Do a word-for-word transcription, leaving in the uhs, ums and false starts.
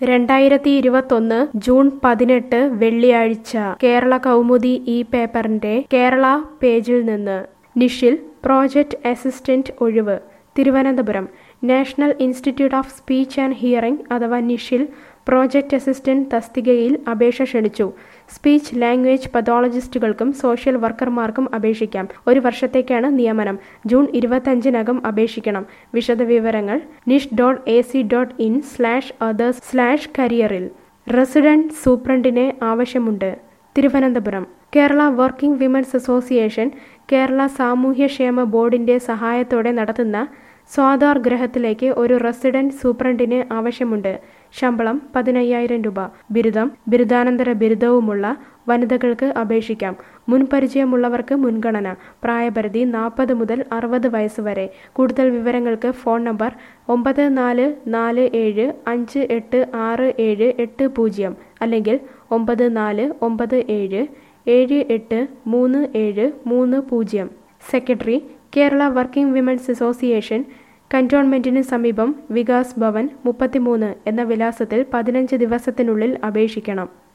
രണ്ടായിരത്തി ഇരുപത്തൊന്ന് ജൂൺ പതിനെട്ട് വെള്ളിയാഴ്ച കേരള കൗമുദി ഈ പേപ്പറിന്റെ കേരള പേജിൽ നിന്ന് നിഷിൽ പ്രോജക്ട് അസിസ്റ്റന്റ് ഒഴിവ്. Thiruvananthapuram national institute of speech and hearing അഥവാ നിഷിൽ പ്രോജക്ട് അസിസ്റ്റന്റ് തസ്തികയിൽ അപേക്ഷ ക്ഷണിച്ചു. സ്പീച്ച് ലാംഗ്വേജ് പതോളജിസ്റ്റുകൾക്കും സോഷ്യൽ വർക്കർമാർക്കും അപേക്ഷിക്കാം. ഒരു വർഷത്തേക്കാണ് നിയമനം. ജൂൺ ഇരുപത്തഞ്ചിനകം അപേക്ഷിക്കണം. വിശദവിവരങ്ങൾ nish dot A C dot in slash others slash കരിയറിൽ. റെസിഡന്റ് സൂപ്രണ്ടിനെ ആവശ്യമുണ്ട്. Thiruvananthapuram Kerala working women's association Kerala സാമൂഹ്യക്ഷേമ ബോർഡിന്റെ സഹായത്തോടെ നടത്തുന്ന സ്വാതാർഗ്രഹത്തിലേക്ക് ഒരു റെസിഡന്റ് സൂപ്രണ്ടിനെ ആവശ്യമുണ്ട്. ശമ്പളം പതിനയ്യായിരം രൂപ. ബിരുദം, ബിരുദാനന്തര ബിരുദവുമുള്ള വനിതകൾക്ക് അപേക്ഷിക്കാം. മുൻപരിചയമുള്ളവർക്ക് മുൻഗണന. പ്രായപരിധി നാൽപ്പത് മുതൽ അറുപത് വയസ്സ് വരെ. കൂടുതൽ വിവരങ്ങൾക്ക് ഫോൺ നമ്പർ ഒമ്പത് നാല് നാല് ഏഴ് അഞ്ച് എട്ട് ആറ് ഏഴ് എട്ട് പൂജ്യം അല്ലെങ്കിൽ ഒമ്പത് നാല് ഒമ്പത് ഏഴ് ഏഴ് എട്ട് മൂന്ന് ഏഴ് മൂന്ന് പൂജ്യം. Secretary Kerala working women's association, കന്റോൺമെന്റിന് സമീപം വികാസ് ഭവൻ മുപ്പത്തിമൂന്ന് എന്ന വിലാസത്തിൽ പതിനഞ്ച് ദിവസത്തിനുള്ളിൽ അപേക്ഷിക്കണം.